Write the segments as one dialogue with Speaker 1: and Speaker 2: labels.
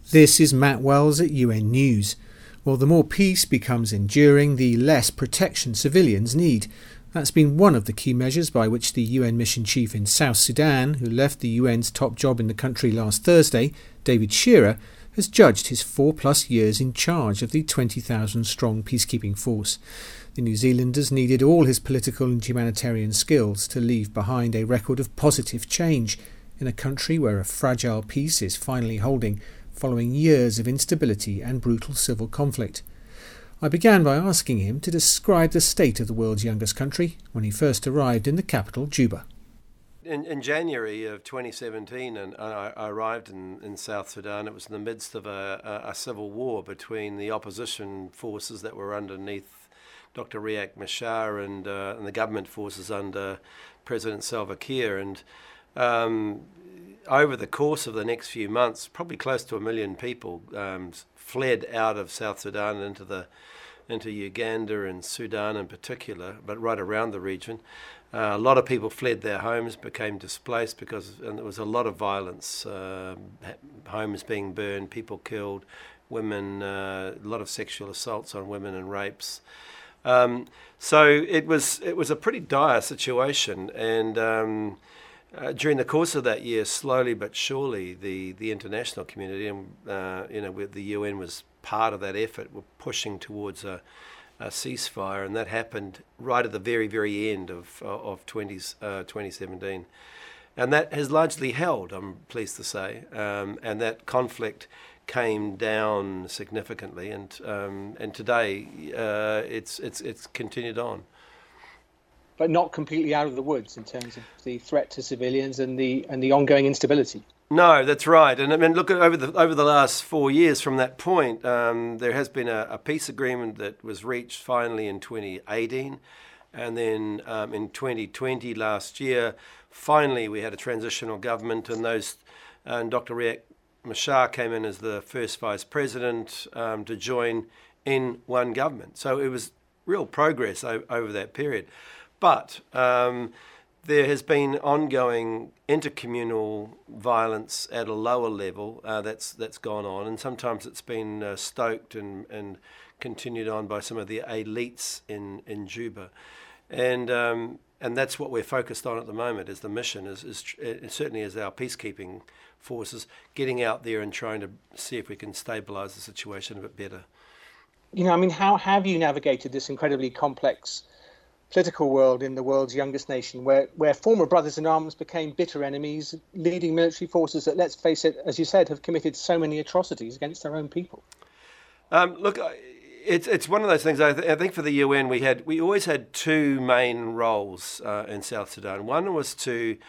Speaker 1: This is Matt Wells at UN News. Well, the more peace becomes enduring, the less protection civilians need. That's been one of the key measures by which the UN mission chief in South Sudan, who left the UN's top job in the country last Thursday, David Shearer, has judged his 4+ years in charge of the 20,000-strong peacekeeping force. The New Zealanders needed all his political and humanitarian skills to leave behind a record of positive change in a country where a fragile peace is finally holding following years of instability and brutal civil conflict. I began by asking him to describe the state of the world's youngest country when he first arrived in the capital, Juba.
Speaker 2: In January of 2017, and I arrived in South Sudan. It was in the midst of a civil war between the opposition forces that were underneath Dr. Riek Machar and the government forces under President Salva Kiir. And over the course of the next few months, probably close to 1 million people fled out of South Sudan into Uganda and Sudan in particular, but right around the region. A lot of people fled their homes, became displaced and there was a lot of violence, homes being burned, people killed, women, a lot of sexual assaults on women and rapes. So it was a pretty dire situation, and during the course of that year, slowly but surely, the international community and with the UN was part of that effort, were pushing towards a ceasefire, and that happened right at the very, very end of 2017, and that has largely held, I'm pleased to say, and that conflict came down significantly, and today it's continued on.
Speaker 3: But not completely out of the woods in terms of the threat to civilians and the ongoing instability.
Speaker 2: No, that's right. And I mean, look, over the last 4 years from that point, there has been a peace agreement that was reached finally in 2018, and then in 2020 last year, finally we had a transitional government, and Dr. Riek Machar came in as the first vice president to join in one government. So it was real progress over that period. But there has been ongoing intercommunal violence at a lower level that's gone on, and sometimes it's been stoked and continued on by some of the elites in Juba, and that's what we're focused on at the moment. Is the mission is certainly as our peacekeeping forces getting out there and trying to see if we can stabilise the situation a bit better.
Speaker 3: You know, I mean, how have you navigated this incredibly complex political world in the world's youngest nation, where former brothers in arms became bitter enemies, leading military forces that, let's face it, as you said, have committed so many atrocities against their own people?
Speaker 2: Look, it's one of those things. I think for the UN, we always had two main roles in South Sudan. One was to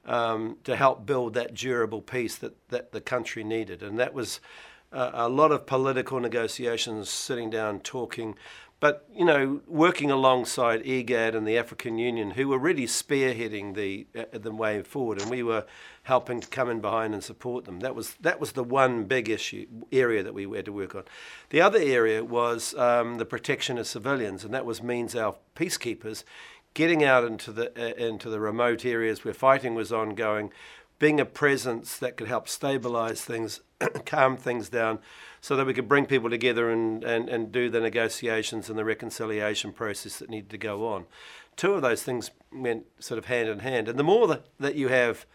Speaker 2: help build that durable peace that the country needed, and that was a lot of political negotiations, sitting down, talking. But, working alongside IGAD and the African Union, who were really spearheading the way forward, and we were helping to come in behind and support them. That was the one big area that we had to work on. The other area was the protection of civilians, and that means our peacekeepers getting out into the remote areas where fighting was ongoing, being a presence that could help stabilise things, calm things down, so that we could bring people together and do the negotiations and the reconciliation process that needed to go on. Two of those things went sort of hand in hand. And the more that you have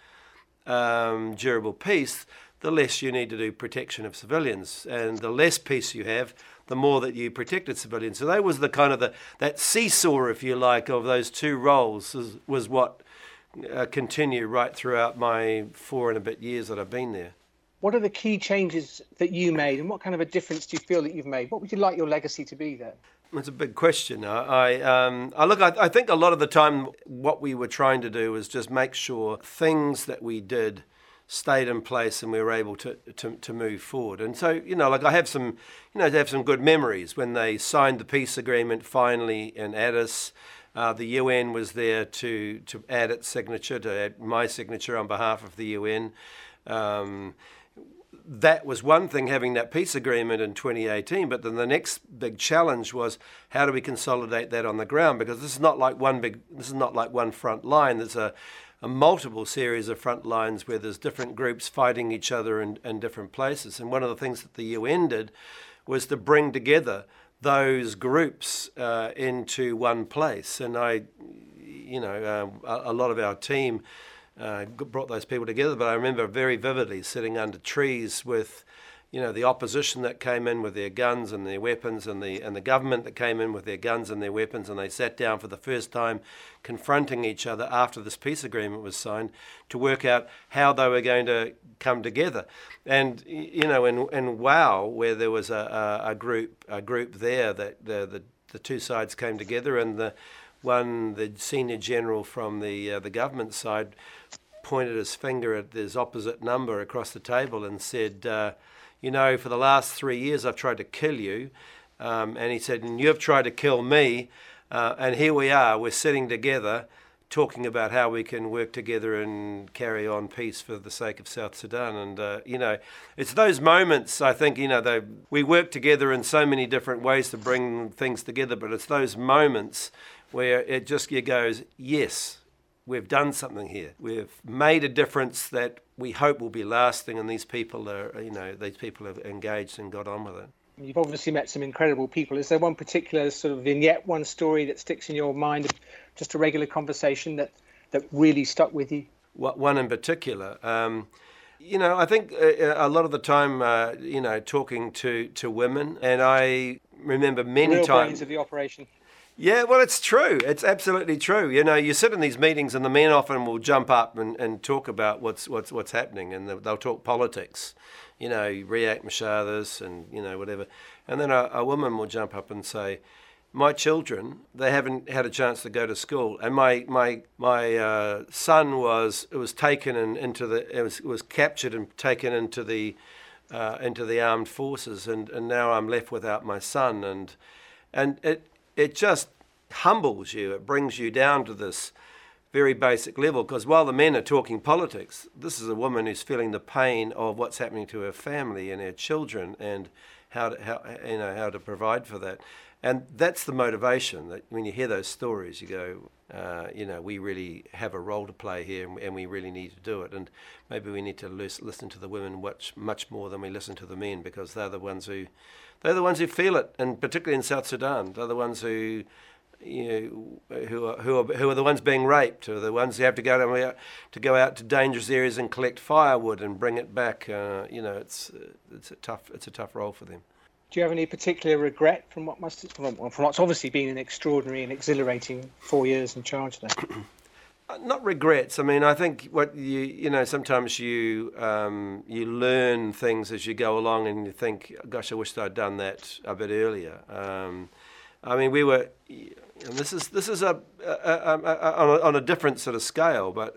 Speaker 2: durable peace, the less you need to do protection of civilians. And the less peace you have, the more that you protected civilians. So that was the kind of that seesaw, if you like, of those two roles was what continued right throughout my 4 and a bit years that I've been there.
Speaker 3: What are the key changes that you made, and what kind of a difference do you feel that you've made? What would you like your legacy to be there?
Speaker 2: That's a big question. I think a lot of the time what we were trying to do was just make sure things that we did stayed in place and we were able to move forward. And so, I have some good memories when they signed the peace agreement finally in Addis. The UN was there to add its signature, to add my signature on behalf of the UN. That was one thing, having that peace agreement in 2018, but then the next big challenge was how do we consolidate that on the ground? Because this is not like one front line. There's a multiple series of front lines where there's different groups fighting each other in different places. And one of the things that the UN did was to bring together those groups into one place. And a lot of our team brought those people together, but I remember very vividly sitting under trees with, the opposition that came in with their guns and their weapons, and the government that came in with their guns and their weapons, and they sat down for the first time confronting each other after this peace agreement was signed to work out how they were going to come together. And in WOW, where there was a group there that the two sides came together, and the senior general from the government side pointed his finger at this opposite number across the table and said, for the last 3 years I've tried to kill you. And he said, and you've tried to kill me. And here we are, we're sitting together talking about how we can work together and carry on peace for the sake of South Sudan. And, it's those moments, I think, we work together in so many different ways to bring things together, but it's those moments where it just goes, yes, we've done something here. We've made a difference that we hope will be lasting, and these people have engaged and got on with it.
Speaker 3: You've obviously met some incredible people. Is there one particular sort of vignette, one story that sticks in your mind, just a regular conversation that really stuck with you?
Speaker 2: One in particular? I think a lot of the time, talking to women, and I remember many
Speaker 3: real
Speaker 2: times...
Speaker 3: brains of the operation.
Speaker 2: Yeah, well, it's true. It's absolutely true. You sit in these meetings and the men often will jump up and talk about what's happening, and they'll talk politics, Riek Machar this and, whatever. And then a woman will jump up and say, my children, they haven't had a chance to go to school, and my son was captured and taken into the armed forces, and now I'm left without my son, and it just humbles you. It brings you down to this very basic level, because while the men are talking politics, this is a woman who's feeling the pain of what's happening to her family and her children, and how to provide for that. And that's the motivation, that when you hear those stories, you go, we really have a role to play here, and we really need to do it. And maybe we need to listen to the women much more than we listen to the men, because they're the ones who feel it, and particularly in South Sudan, they're the ones who are the ones being raped, or the ones who have to go out to dangerous areas and collect firewood and bring it back. It's a tough role for them.
Speaker 3: Do you have any particular regret from what's obviously been an extraordinary and exhilarating 4 years in charge there?
Speaker 2: Not regrets. I mean, I think what sometimes you learn things as you go along, and you think, gosh, I wish I'd done that a bit earlier. We were, and this is on a different sort of scale, but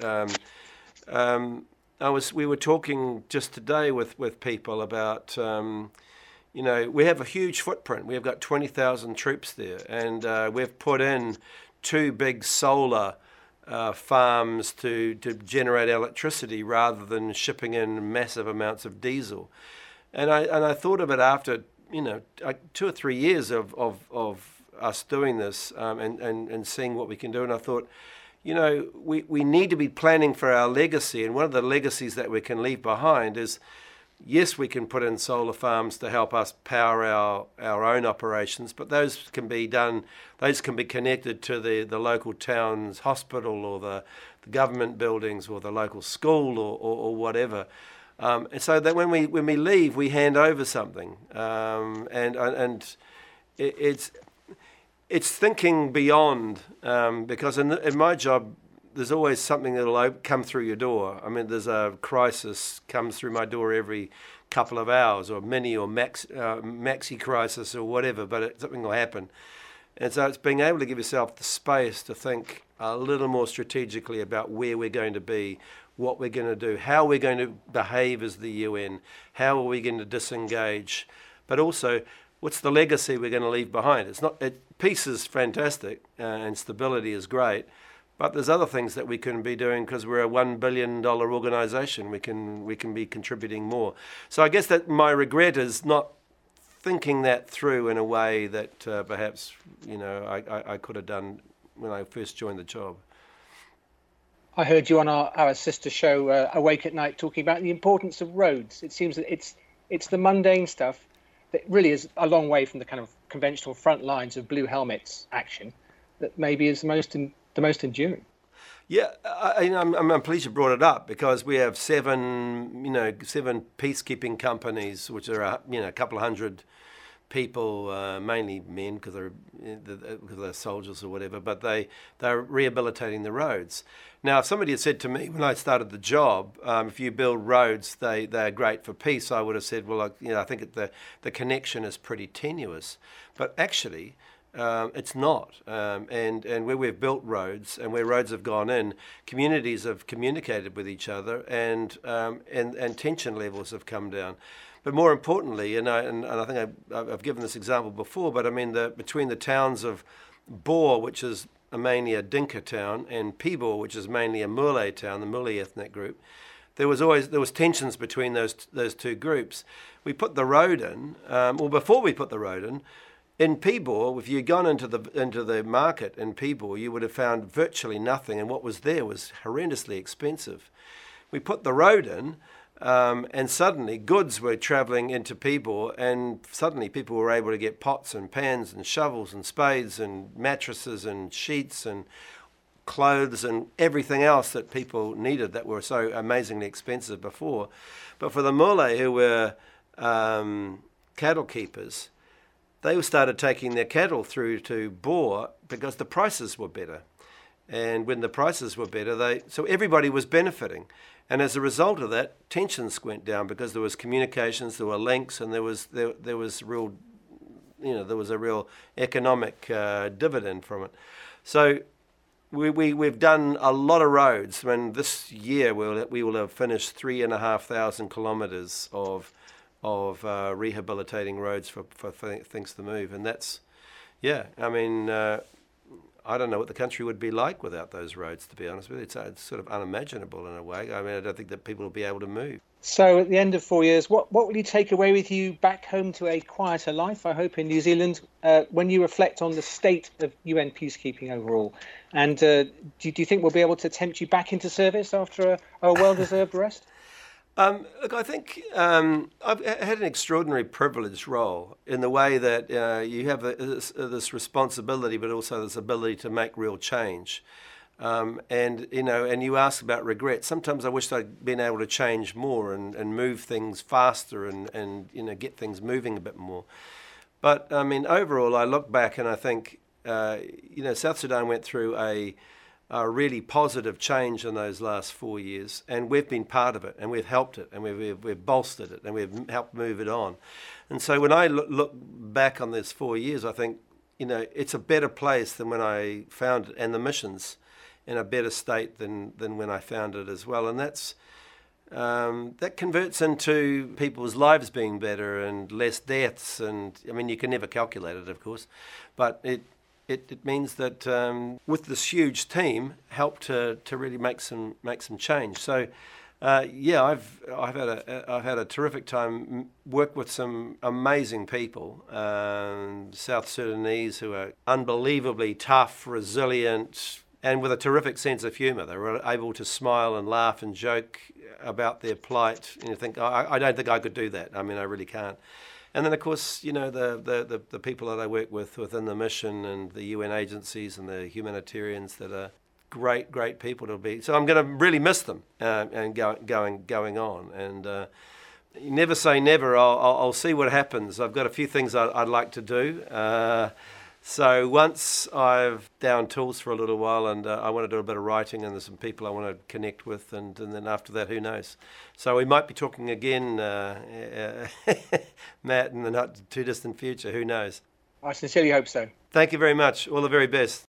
Speaker 2: we were talking just today with people about. We have a huge footprint. We've got 20,000 troops there, and we've put in 2 big solar farms to generate electricity rather than shipping in massive amounts of diesel. And I thought of it after 2 or 3 years of us doing this and seeing what we can do. And I thought, we need to be planning for our legacy. And one of the legacies that we can leave behind is, yes, we can put in solar farms to help us power our own operations, but those can be connected to the local town's hospital, or the government buildings, or the local school, or whatever. And so that when we leave, we hand over something. And it's thinking beyond, because in my job, there's always something that'll come through your door. I mean, there's a crisis comes through my door every couple of hours, or mini or maxi crisis or whatever, but something will happen. And so it's being able to give yourself the space to think a little more strategically about where we're going to be, what we're going to do, how we're going to behave as the UN, how are we going to disengage, but also what's the legacy we're going to leave behind. Peace is fantastic, and stability is great. But there's other things that we can be doing, because we're a $1 billion organisation. We can be contributing more. So I guess that my regret is not thinking that through in a way that perhaps I could have done when I first joined the job.
Speaker 3: I heard you on our sister show, Awake at Night, talking about the importance of roads. It seems that it's the mundane stuff that really is a long way from the kind of conventional front lines of blue helmets action that maybe is the most enduring.
Speaker 2: Yeah, I'm pleased you brought it up, because we have seven peacekeeping companies, which are a couple of hundred people, mainly men, because they're soldiers or whatever. But they're rehabilitating the roads. Now, if somebody had said to me when I started the job, if you build roads, they're great for peace, I would have said, well, I think the connection is pretty tenuous. But actually, it's not. And where we've built roads and where roads have gone in, communities have communicated with each other, and tension levels have come down. But more importantly, and I think I've given this example before, but I mean between the towns of Bor, which is mainly a Dinka town, and Pibor, which is mainly a Murle town, the Murle ethnic group, there was tensions between those two groups. We put the road in, before we put the road in Pibor, if you'd gone into the market in Pibor, you would have found virtually nothing, and what was there was horrendously expensive. We put the road in, and suddenly goods were travelling into Pibor, and suddenly people were able to get pots and pans and shovels and spades and mattresses and sheets and clothes and everything else that people needed that were so amazingly expensive before. But for the Murle, who were cattle keepers, they started taking their cattle through to Bor because the prices were better. And when the prices were better, so everybody was benefiting. And as a result of that, tensions went down because there was communications, there were links, and there was real, there was a real economic dividend from it. So we've done a lot of roads. I mean, this year we will have finished 3,500 kilometres of rehabilitating roads for things to move, and that's, I mean, I don't know what the country would be like without those roads, to be honest with you. It's sort of unimaginable in a way. I mean, I don't think that people will be able to move.
Speaker 3: So at the end of 4 years, what will you take away with you back home to a quieter life, I hope, in New Zealand, when you reflect on the state of UN peacekeeping overall? And do you think we'll be able to tempt you back into service after a well-deserved rest?
Speaker 2: Look, I think I've had an extraordinary privileged role in the way that you have this responsibility, but also this ability to make real change. And you ask about regret. Sometimes I wish I'd been able to change more and move things faster and get things moving a bit more. But I mean, overall, I look back and I think, South Sudan went through a really positive change in those last 4 years, and we've been part of it, and we've helped it, and we've bolstered it, and we've helped move it on. And so when I look back on these 4 years, I think, it's a better place than when I found it, and the mission's in a better state than when I found it as well. And that converts into people's lives being better and less deaths, and I mean, you can never calculate it, of course, but it means that with this huge team, helped to really make some change. So I've had a terrific time. Worked with some amazing people, South Sudanese who are unbelievably tough, resilient, and with a terrific sense of humour. They were able to smile and laugh and joke about their plight. And you think, I don't think I could do that. I mean, I really can't. And then, of course, the people that I work with within the mission and the UN agencies and the humanitarians that are great people to be. So I'm going to really miss them and going on. And you never say never. I'll see what happens. I've got a few things I'd like to do. So once I've down tools for a little while, and I want to do a bit of writing, and there's some people I want to connect with, and then after that, who knows? So we might be talking again, Matt, in the not too distant future. Who knows?
Speaker 3: I sincerely hope so.
Speaker 2: Thank you very much. All the very best.